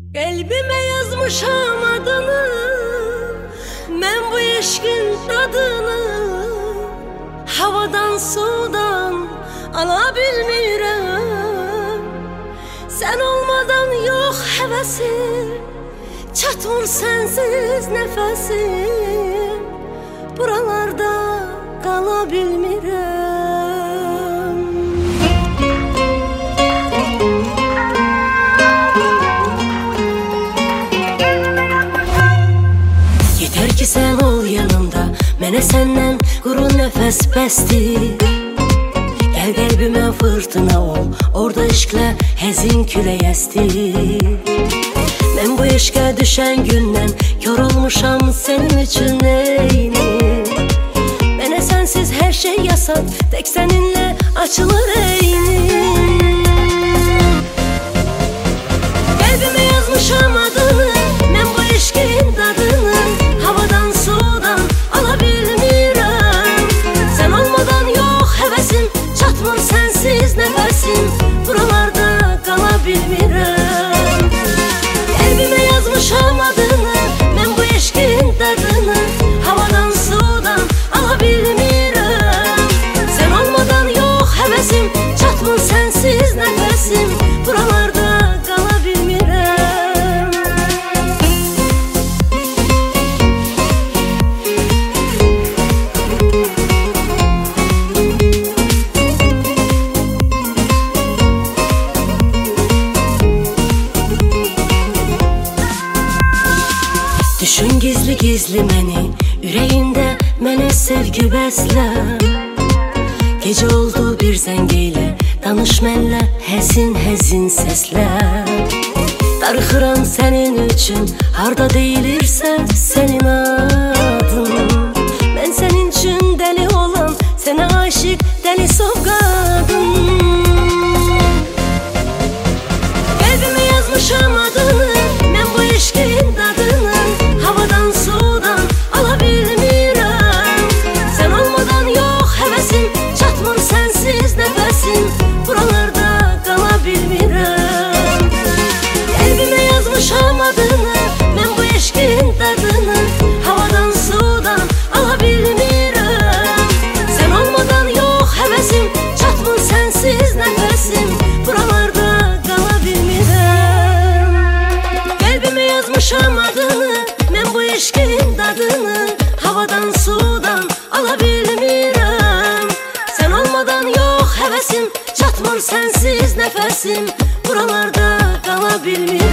Kalbime yazmışam adını, ben bu eşkin tadını havadan sudan alabilmirəm. Sen olmadan yok hevesim, çatmır sensiz nefesim, buralarda kalabilmirəm. Yeter ki sen ol yanımda, mənə səndən quru nəfəs bəsdir. Gəl qəlbimə fırtına ol, orada eşqlə həzin külək əstir. Mən bu eşqə düşən gündən kör olmuşam sənin üçün neyini. Mənə sənsiz hər şey yasak, tək səninlə açılır eynim. Qəlbimə yazmışam adını, mən bu eşqin dadını havadan sudan alabilmirəm. Sən olmadan yox həvəsim, çatmır sensiz nefesim, buralarda kalabilmirəm. Qəlbimə yazmışam adını, mən bu eşqin dadını havadan sudan alabilmirəm. Sən olmadan yox həvəsim, çatmır sensiz nefesim, buralarda kalabilmirəm. Düşün gizli gizli məni, ürəyində mənə sevgi bəslə. Gecə oldu bir zəng eylə, danış mənlə həzin həzin səslə. Darıxıram sənin üçün, harda deyilirsə sənin adın. Mən sənin üçün dəli olan, sənə aşiq dəli sovqadım. Qəlbimə yazmışam adını, mən bu eşqin dadını havadan sudan alabilmirəm. Sən olmadan yox həvəsim, çatmır sensiz nefesim, buralarda kalabilmirəm. Qəlbimə yazmışam adını, mən bu eşqin dadını havadan sudan alabilmirəm. Sən olmadan yox həvəsim, çatmır sensiz nefesim, buralarda kalabilmirəm. Qəlbimə yazmışam adını, mən bu eşqin dadını havadan sudan alabilmirəm. Sen olmadan yok hevesim, çatmır sensiz nefesim, buralarda kalabilmirəm.